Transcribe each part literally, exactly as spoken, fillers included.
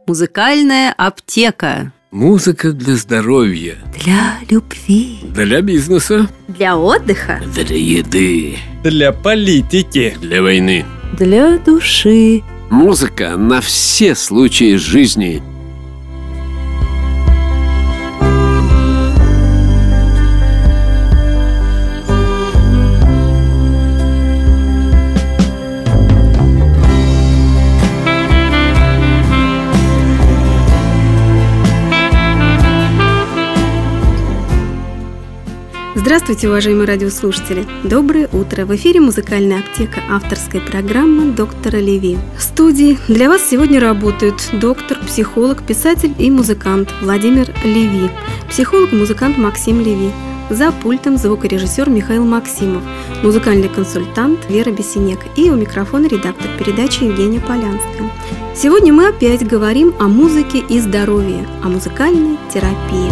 Музыкальная аптека. Музыка для здоровья, Для любви, для бизнеса, для отдыха, для еды, для политики, для войны. для души. Музыка на все случаи жизни. Здравствуйте, уважаемые радиослушатели! Доброе утро! В эфире «Музыкальная аптека», авторская программа доктора Леви. В студии для вас сегодня работают доктор, психолог, писатель и музыкант Владимир Леви, психолог и музыкант Максим Леви, за пультом звукорежиссер Михаил Максимов, музыкальный консультант Вера Бесенек и у микрофона редактор передачи Евгения Полянская. Сегодня мы опять говорим о музыке и здоровье, о музыкальной терапии.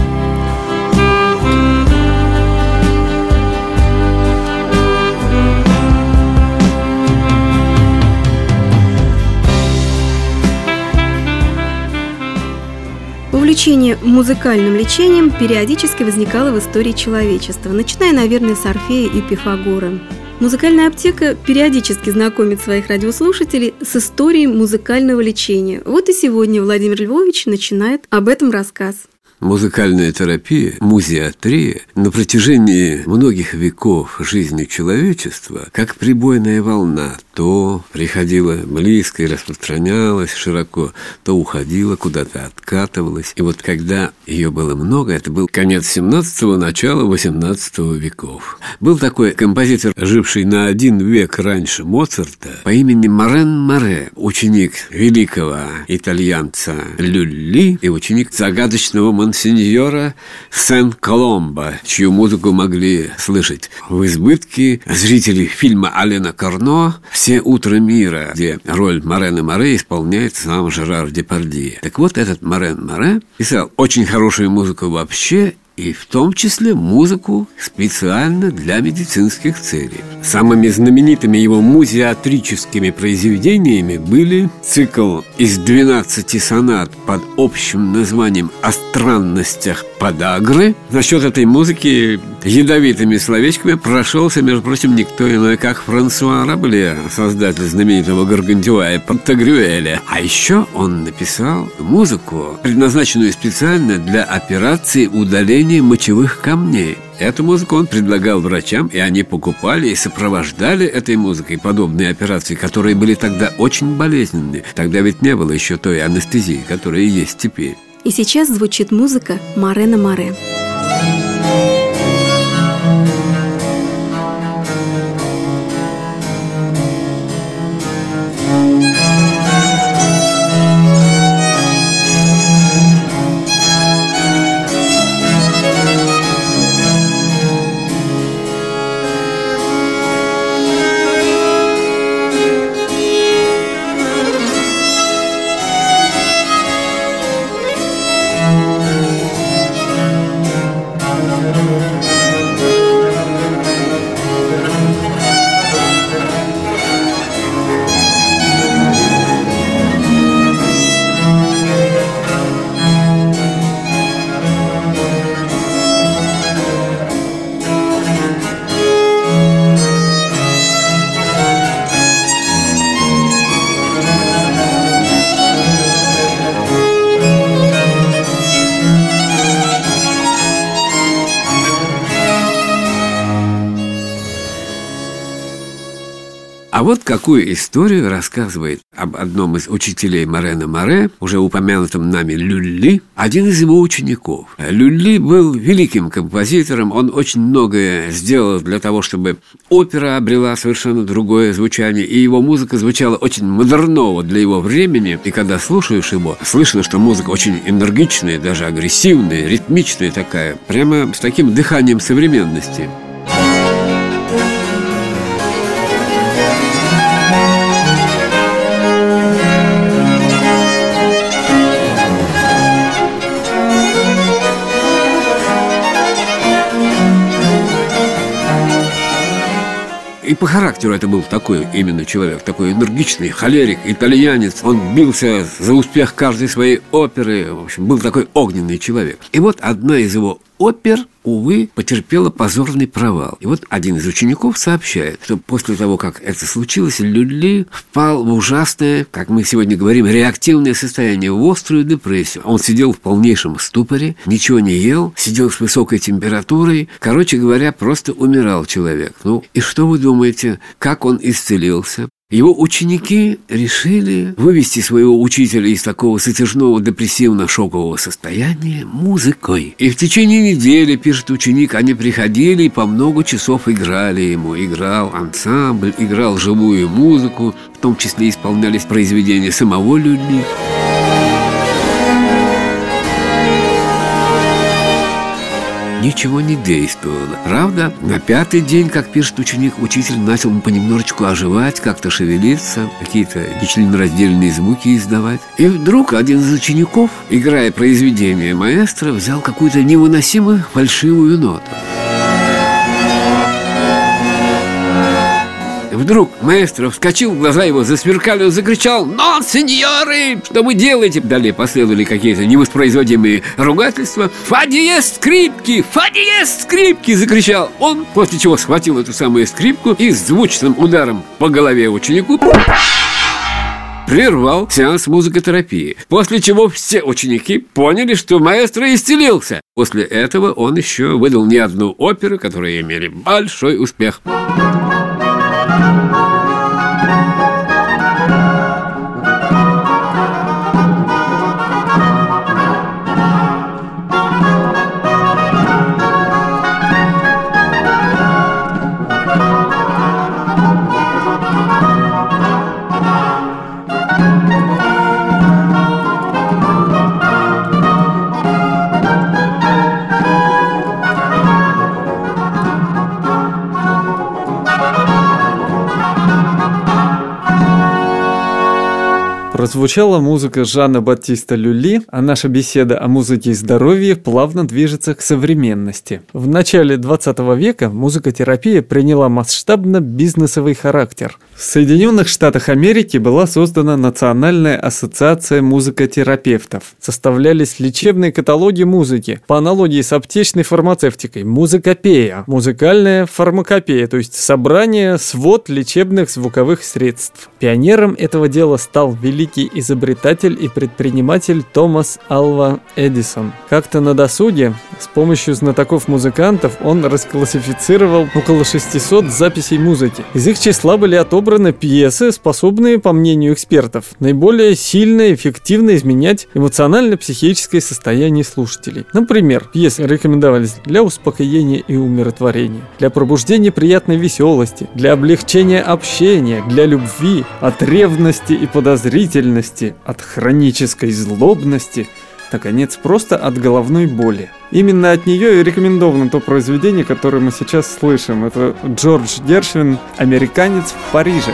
Увлечение музыкальным лечением периодически возникало в истории человечества, начиная, наверное, с Орфея и Пифагора. Музыкальная аптека периодически знакомит своих радиослушателей с историей музыкального лечения. Вот и сегодня Владимир Львович начинает об этом рассказ. Музыкальная терапия, музиатрия на протяжении многих веков жизни человечества, как прибойная волна, то приходила близко и распространялась широко, то уходила куда-то, откатывалась. И вот когда ее было много, это был конец семнадцатого, начало восемнадцатого веков. Был такой композитор, живший на один век раньше Моцарта, по имени Морен Море, ученик великого итальянца Люлли и ученик загадочного монсеньора Сен-Коломбо, чью музыку могли слышать в избытке зрители фильма Алена Карно «Все утро мира», где роль Морена Море исполняет сам Жерар Депардье. Так вот, этот Морен Море писал очень хорошую музыку вообще, и в том числе музыку специально для медицинских целей. Самыми знаменитыми его музиатрическими произведениями были цикл из двенадцати сонат под общим названием «О странностях подагры». Насчет этой музыки ядовитыми словечками прошелся, между прочим, никто иной, как Франсуа Рабле, создатель знаменитого Гаргантюа и Пантагрюэля. А еще он написал музыку, предназначенную специально для операции удаления мочевых камней. Эту музыку он предлагал врачам, и они покупали и сопровождали этой музыкой подобные операции, которые были тогда очень болезненны. Тогда ведь не было еще той анестезии, которая есть теперь. И сейчас звучит музыка Морена Море. А вот какую историю рассказывает об одном из учителей Морена Море, уже упомянутом нами Люлли, один из его учеников. Люлли был великим композитором, он очень многое сделал для того, чтобы опера обрела совершенно другое звучание, и его музыка звучала очень модерново для его времени, и когда слушаешь его, слышно, что музыка очень энергичная, даже агрессивная, ритмичная такая, прямо с таким дыханием современности. И по характеру это был такой именно человек, такой энергичный, холерик, итальянец. Он бился за успех каждой своей оперы. В общем, был такой огненный человек. И вот одна из его опер, увы, потерпела позорный провал. И вот один из учеников сообщает, что после того, как это случилось, Люли впал в ужасное, как мы сегодня говорим, реактивное состояние, в острую депрессию. Он сидел в полнейшем ступоре, ничего не ел, сидел с высокой температурой. Короче говоря, просто умирал человек. Ну, и что вы думаете, как он исцелился? Его ученики решили вывести своего учителя из такого затяжного депрессивно-шокового состояния музыкой. И в течение недели, пишет ученик, они приходили и по много часов играли ему. Играл ансамбль, играл живую музыку, в том числе исполнялись произведения самого Люли. Ничего не действовало. Правда, на пятый день, как пишет ученик, учитель начал понемножечку оживать, как-то шевелиться, какие-то нечленораздельные звуки издавать. И вдруг один из учеников, играя произведение маэстро, взял какую-то невыносимо фальшивую ноту. Вдруг маэстро вскочил, глаза его засверкали, он закричал: «Но, сеньоры, что вы делаете?» Далее последовали какие-то невоспроизводимые ругательства. «Фа диез скрипки! Фа диез скрипки!» закричал он, после чего схватил эту самую скрипку и с звучным ударом по голове ученику прервал сеанс музыкотерапии. После чего все ученики поняли, что маэстро исцелился. После этого он еще выдал не одну оперу, которые имели большой успех. Прозвучала музыка Жана Батиста Люли, а наша беседа о музыке и здоровье плавно движется к современности. В начале двадцатого века музыкотерапия приняла масштабно-бизнесовый характер. В Соединенных Штатах Америки была создана Национальная ассоциация музыкотерапевтов. Составлялись лечебные каталоги музыки, по аналогии с аптечной фармацевтикой, музыкопея, музыкальная фармакопея, то есть собрание, свод лечебных звуковых средств. Пионером этого дела стал великий изобретатель и предприниматель Томас Альва Эдисон. Как-то на досуге с помощью знатоков-музыкантов он расклассифицировал около шестисот записей музыки. Из их числа были отобраны пьесы, способные, по мнению экспертов, наиболее сильно и эффективно изменять эмоционально-психическое состояние слушателей. Например, пьесы рекомендовались для успокоения и умиротворения, для пробуждения приятной веселости, для облегчения общения, для любви, от ревности и подозрительности, от хронической злобности, наконец, просто от головной боли. Именно от нее и рекомендовано то произведение, которое мы сейчас слышим. Это Джордж Гершвин «Американец в Париже».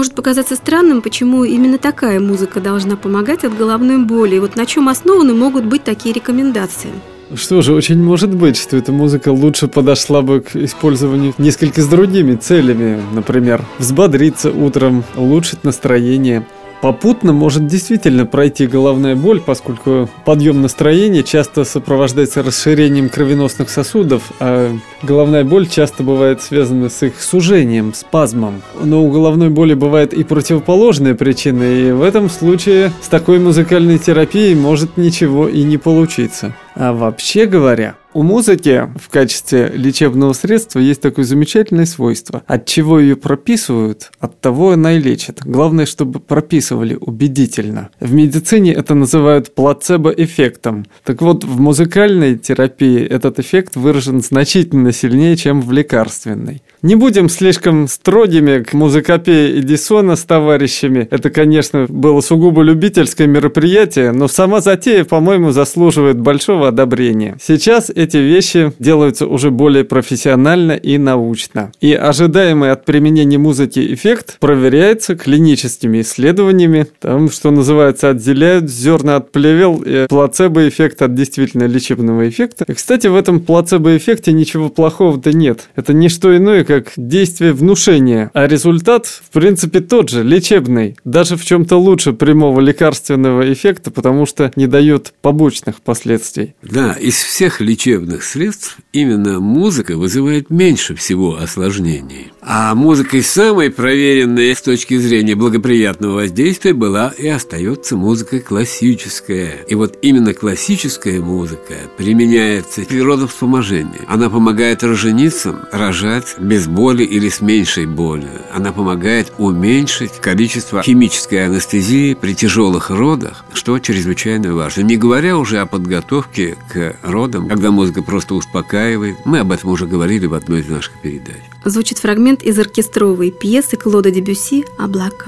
может показаться странным, почему именно такая музыка должна помогать от головной боли. И вот на чем основаны могут быть такие рекомендации? Что же, очень может быть, что эта музыка лучше подошла бы к использованию несколько с другими целями. Например, взбодриться утром, улучшить настроение. Попутно может действительно пройти головная боль, поскольку подъем настроения часто сопровождается расширением кровеносных сосудов, а головная боль часто бывает связана с их сужением, спазмом. Но у головной боли бывает и противоположная причина, и в этом случае с такой музыкальной терапией может ничего и не получиться. А вообще говоря, у музыки в качестве лечебного средства есть такое замечательное свойство. От чего ее прописывают, от того она и лечит. Главное, чтобы прописывали убедительно. В медицине это называют плацебо-эффектом. Так вот, в музыкальной терапии этот эффект выражен значительно сильнее, чем в лекарственной. Не будем слишком строгими к музыкопее Эдисона с товарищами. Это, конечно, было сугубо любительское мероприятие, но сама затея, по-моему, заслуживает большого одобрения. Сейчас эти вещи делаются уже более профессионально и научно. И ожидаемый от применения музыки эффект проверяется клиническими исследованиями. Там, что называется, отделяют зерна от плевел и плацебо-эффект от действительно лечебного эффекта. И, кстати, в этом плацебо-эффекте ничего плохого-то нет. Это не что иное, как действие внушения. А результат, в принципе, тот же, лечебный. Даже в чем-то лучше прямого лекарственного эффекта, потому что не дает побочных последствий. Да, из всех лечебных средств именно музыка вызывает меньше всего осложнений. А музыкой самой проверенной с точки зрения благоприятного воздействия была и остается музыка классическая. И вот именно классическая музыка применяется в природовспоможении. Она помогает роженицам рожать без боли или с меньшей болью. Она помогает уменьшить количество химической анестезии при тяжелых родах, что чрезвычайно важно. Не говоря уже о подготовке к родам, когда музыка просто успокаивает. Мы об этом уже говорили в одной из наших передач. Звучит фрагмент из оркестровой пьесы Клода Дебюсси «Облака».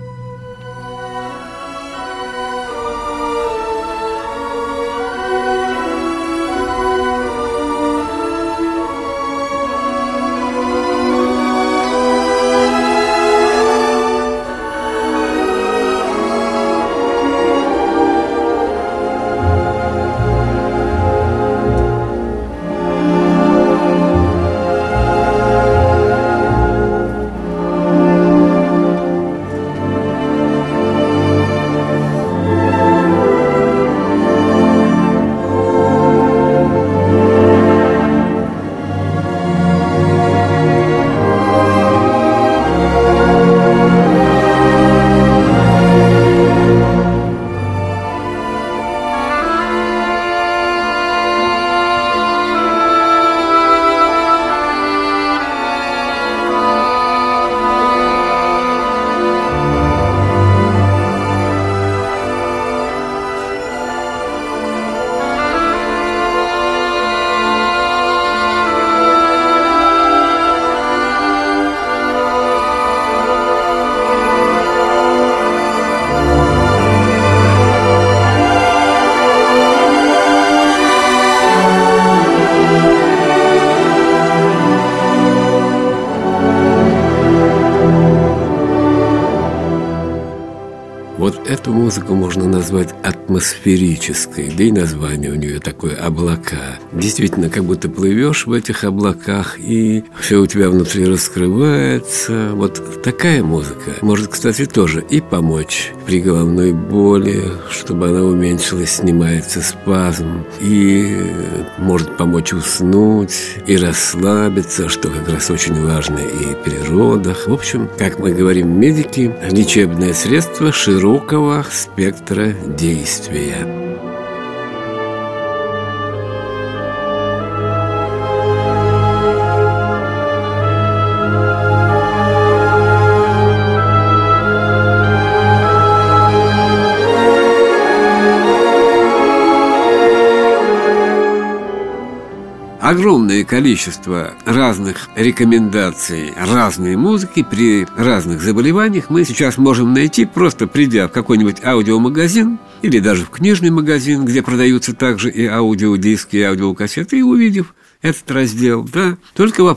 Вот эту музыку можно назвать атмосферической, да и название у нее такое «Облака». Действительно, как будто плывешь в этих облаках, и все у тебя внутри раскрывается. Вот такая музыка может, кстати, тоже и помочь при головной боли, чтобы она уменьшилась, снимается спазм, и может помочь уснуть, и расслабиться, что как раз очень важно и при родах. В общем, как мы говорим медики, лечебное средство широкого спектра действия. Огромное количество разных рекомендаций разной музыки при разных заболеваниях мы сейчас можем найти, просто придя в какой-нибудь аудиомагазин или даже в книжный магазин, где продаются также и аудиодиски, и аудиокассеты, и увидев этот раздел. Да? Только вопрос,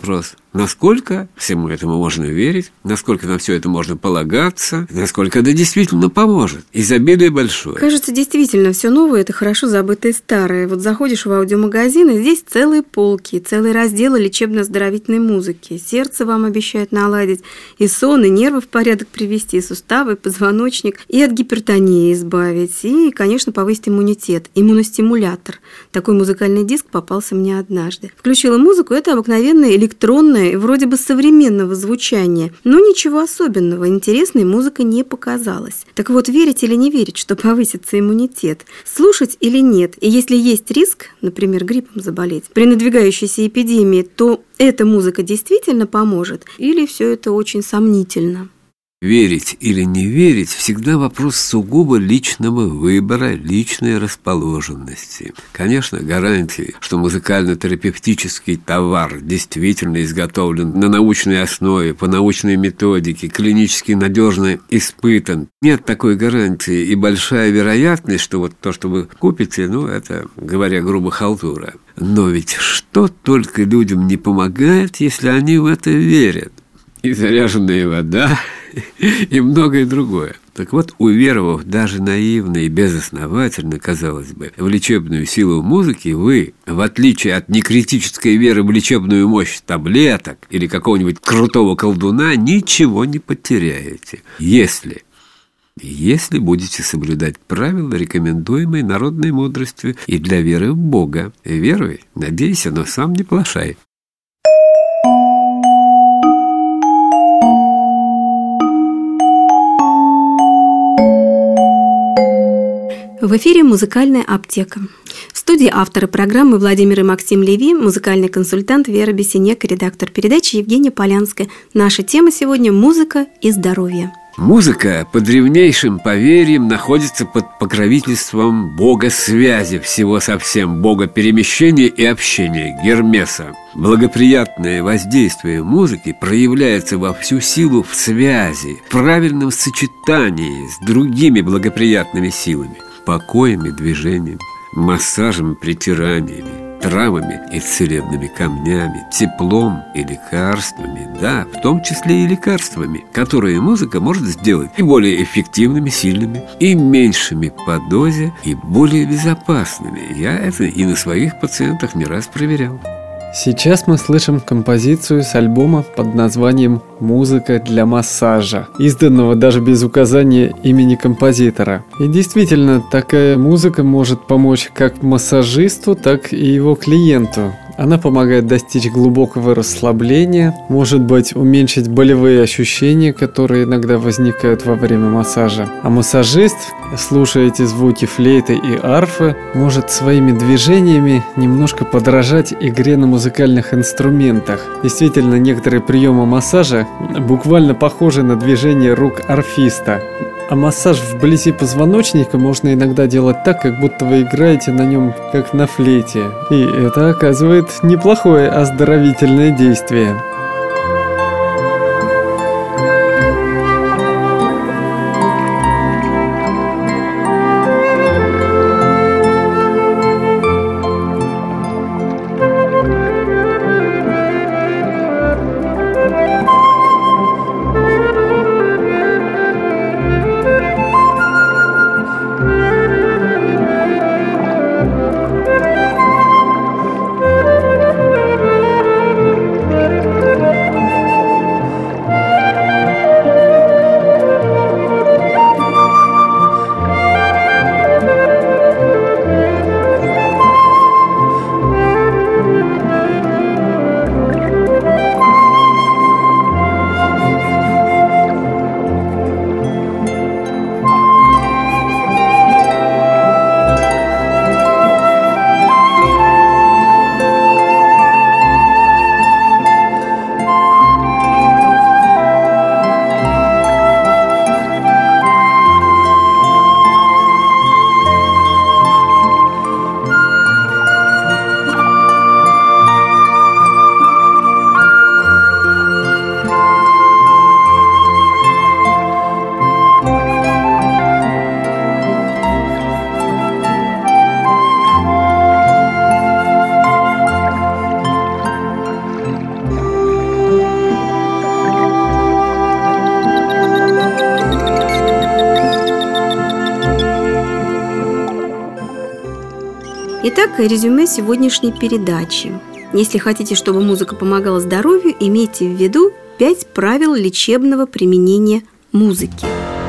Насколько всему этому можно верить, насколько на все это можно полагаться, насколько это действительно поможет. Изобилие большое. Кажется, действительно, все новое – это хорошо забытое старое. Вот заходишь в аудиомагазин, и здесь целые полки, целые разделы лечебно-оздоровительной музыки. Сердце вам обещают наладить, и сон, и нервы в порядок привести, и суставы, и позвоночник, и от гипертонии избавить, и, конечно, повысить иммунитет. Иммуностимулятор. Такой музыкальный диск попался мне однажды. Включила музыку, это обыкновенная электронная и вроде бы современного звучания, но ничего особенного, интересной музыка не показалась. Так вот, верить или не верить, что повысится иммунитет? Слушать или нет? И если есть риск, например, гриппом заболеть, при надвигающейся эпидемии, то эта музыка действительно поможет? Или все это очень сомнительно? Верить или не верить всегда вопрос сугубо личного выбора, личной расположенности. Конечно, гарантии, что музыкально-терапевтический товар действительно изготовлен на научной основе, по научной методике, клинически надежно испытан. Нет такой гарантии, и большая вероятность, что вот то, что вы купите, ну, это, говоря грубо, халтура. Но ведь что только людям не помогает, если они в это верят? И заряженная вода, и многое другое. Так вот, уверовав даже наивно и безосновательно, казалось бы, в лечебную силу музыки, вы, в отличие от некритической веры в лечебную мощь таблеток или какого-нибудь крутого колдуна, ничего не потеряете. Если... Если будете соблюдать правила, рекомендуемые народной мудростью, и для веры в Бога. Веруй, надейся, но сам не плашай. В эфире «Музыкальная аптека». В студии авторы программы Владимир и Максим Леви, музыкальный консультант Вера Бесенек, редактор передачи Евгения Полянская. Наша тема сегодня – музыка и здоровье. Музыка, по древнейшим поверьям, находится под покровительством бога связи всего со всем, бога перемещения и общения, Гермеса. Благоприятное воздействие музыки проявляется во всю силу в связи, в правильном сочетании с другими благоприятными силами, покоями, движениями, массажем, притираниями, травами и целебными камнями, теплом и лекарствами, да, в том числе и лекарствами, которые музыка может сделать и более эффективными, сильными, и меньшими по дозе, и более безопасными. Я это и на своих пациентах не раз проверял. Сейчас мы слышим композицию с альбома под названием «Музыка для массажа», изданного даже без указания имени композитора. И действительно, такая музыка может помочь как массажисту, так и его клиенту. Она помогает достичь глубокого расслабления, может быть, уменьшить болевые ощущения, которые иногда возникают во время массажа. А массажист, слушая эти звуки флейты и арфы, может своими движениями немножко подражать игре на музыкальных инструментах. Действительно, некоторые приемы массажа буквально похожи на движение рук арфиста. А массаж вблизи позвоночника можно иногда делать так, как будто вы играете на нем, как на флейте. И это оказывает неплохое оздоровительное действие. Итак, резюме сегодняшней передачи. Если хотите, чтобы музыка помогала здоровью, имейте в виду пять правил лечебного применения музыки.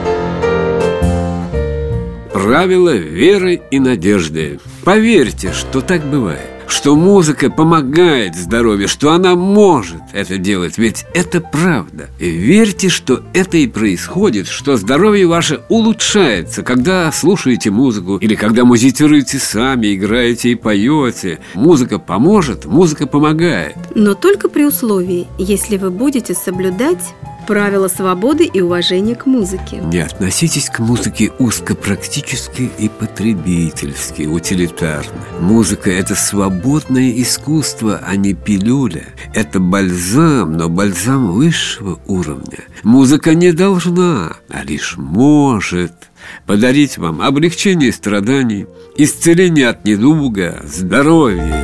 Правила веры и надежды. Поверьте, что так бывает, что музыка помогает здоровью, что она может это делать, ведь это правда. И верьте, что это и происходит, что здоровье ваше улучшается, когда слушаете музыку или когда музицируете сами, играете и поете. Музыка поможет, музыка помогает. Но только при условии, если вы будете соблюдать правила свободы и уважения к музыке. Не относитесь к музыке узкопрактически и потребительски, утилитарно. Музыка – это свободное искусство, а не пилюля. Это бальзам, но бальзам высшего уровня. Музыка не должна, а лишь может подарить вам облегчение страданий, исцеление от недуга, здоровье.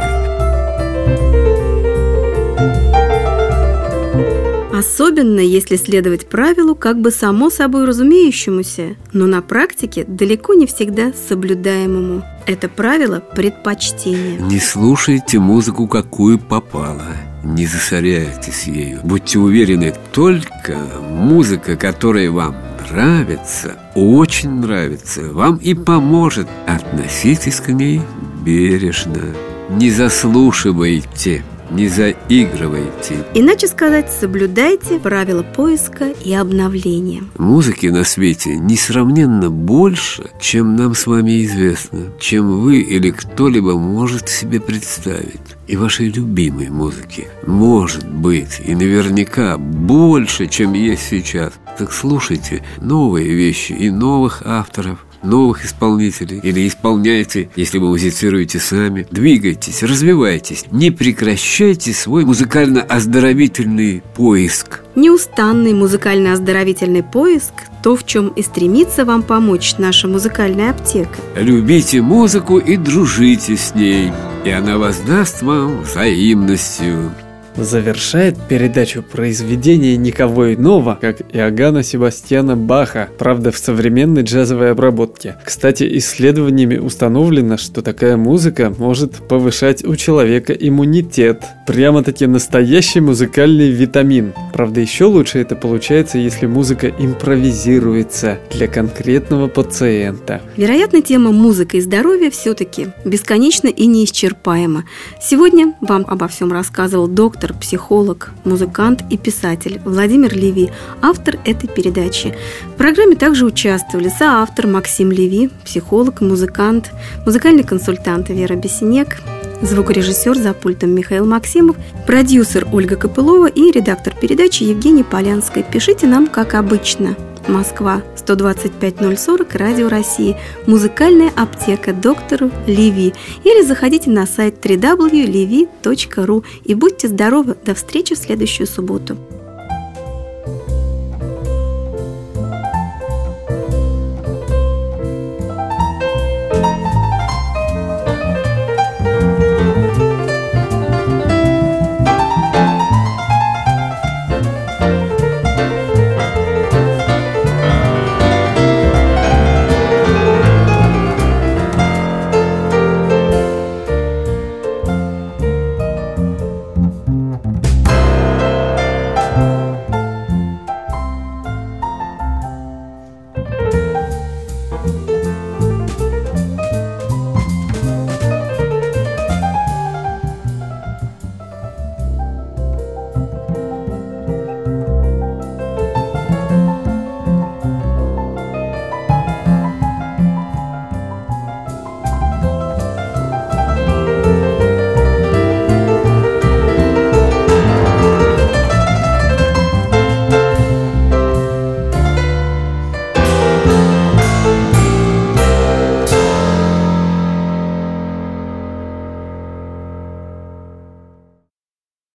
Особенно, если следовать правилу, как бы само собой разумеющемуся, но на практике далеко не всегда соблюдаемому. Это правило предпочтения. Не слушайте музыку, какую попало. Не засоряйтесь ею. Будьте уверены, только музыка, которая вам нравится, очень нравится, вам и поможет. Относитесь к ней бережно. Не заслушивайте. Не заигрывайте. Иначе сказать, соблюдайте правила поиска и обновления. Музыки на свете несравненно больше, чем нам с вами известно, чем вы или кто-либо может себе представить. И вашей любимой музыки может быть и наверняка больше, чем есть сейчас. Так слушайте новые вещи и новых авторов, новых исполнителей, или исполняйте, если вы музицируете сами. Двигайтесь, развивайтесь, не прекращайте свой музыкально-оздоровительный поиск. Неустанный музыкально-оздоровительный поиск – то, в чем и стремится вам помочь наша музыкальная аптека. Любите музыку и дружите с ней, и она воздаст вам взаимностью. Завершает передачу произведение никого иного, как Иоганна Себастьяна Баха, правда в современной джазовой обработке. Кстати, исследованиями установлено, что такая музыка может повышать у человека иммунитет. Прямо-таки настоящий музыкальный витамин. Правда, еще лучше это получается, если музыка импровизируется для конкретного пациента. Вероятно, тема музыка и здоровье все-таки бесконечна и неисчерпаема. Сегодня вам обо всем рассказывал доктор, психолог, музыкант и писатель Владимир Леви, автор этой передачи. В программе также участвовали соавтор Максим Леви, психолог, музыкант, музыкальный консультант Вера Бесенек, звукорежиссер за пультом Михаил Максимов, продюсер Ольга Копылова и редактор передачи Евгения Полянская. Пишите нам, как обычно. Москва, сто двадцать пять ноль сорок, Радио России, музыкальная аптека доктору Леви. Или заходите на сайт дабл ю дабл ю дабл ю точка леви точка ру и будьте здоровы. До встречи в следующую субботу.